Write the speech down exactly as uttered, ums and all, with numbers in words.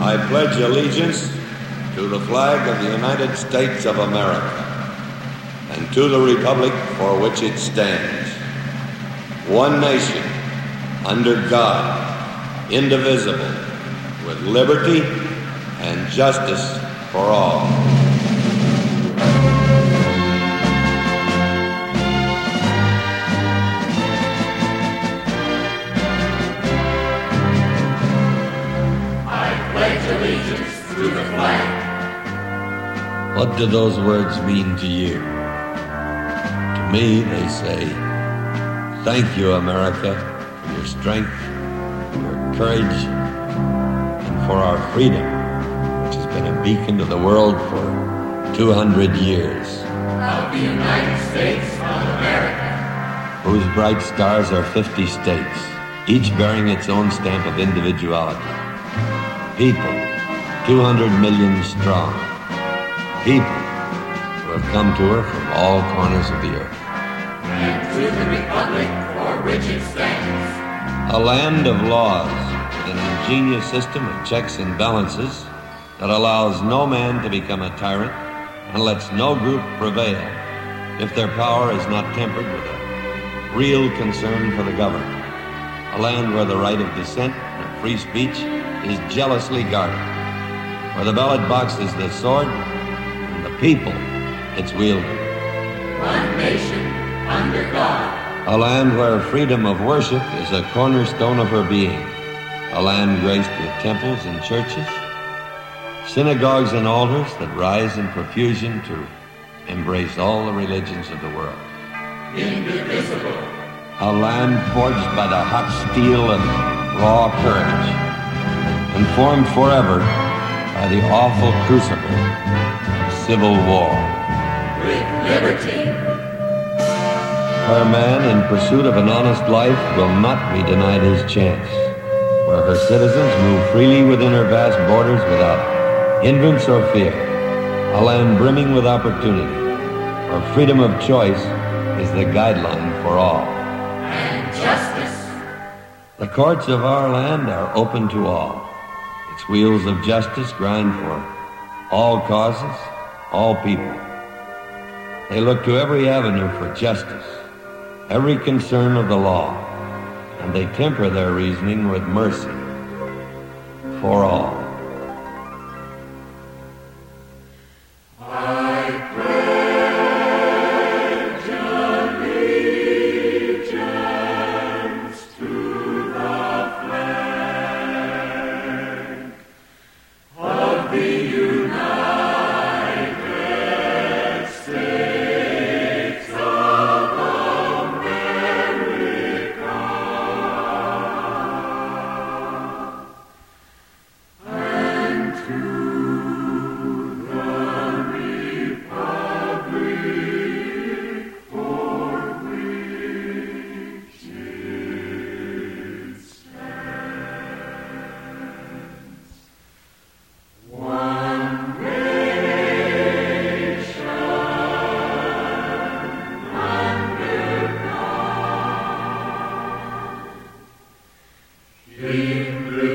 I pledge allegiance to the flag of the United States of America and to the republic for which it stands, one nation, under God, indivisible, with liberty and justice for all. To the flag. What do those words mean to you? To me, they say, thank you, America, for your strength, your courage, and for our freedom, which has been a beacon to the world for two hundred years. Of the United States of America, whose bright stars are fifty states, each bearing its own stamp of individuality. People, two hundred million strong. People who have come to her from all corners of the earth. And to the republic for which it stands. A land of laws, with an ingenious system of checks and balances that allows no man to become a tyrant and lets no group prevail if their power is not tempered with a real concern for the governed. A land where the right of dissent and free speech is jealously guarded, where the ballot box is the sword and the people its wielder. One nation under God. A land where freedom of worship is a cornerstone of her being. A land graced with temples and churches, synagogues and altars that rise in profusion to embrace all the religions of the world. Indivisible. A land forged by the hot steel and raw courage, and formed forever by the awful crucible of civil war. With liberty. Where man in pursuit of an honest life will not be denied his chance. Where her citizens move freely within her vast borders without hindrance or fear. A land brimming with opportunity, where freedom of choice is the guideline for all. And justice. The courts of our land are open to all. Its wheels of justice grind for all causes, all people. They look to every avenue for justice, every concern of the law, and they temper their reasoning with mercy for all. In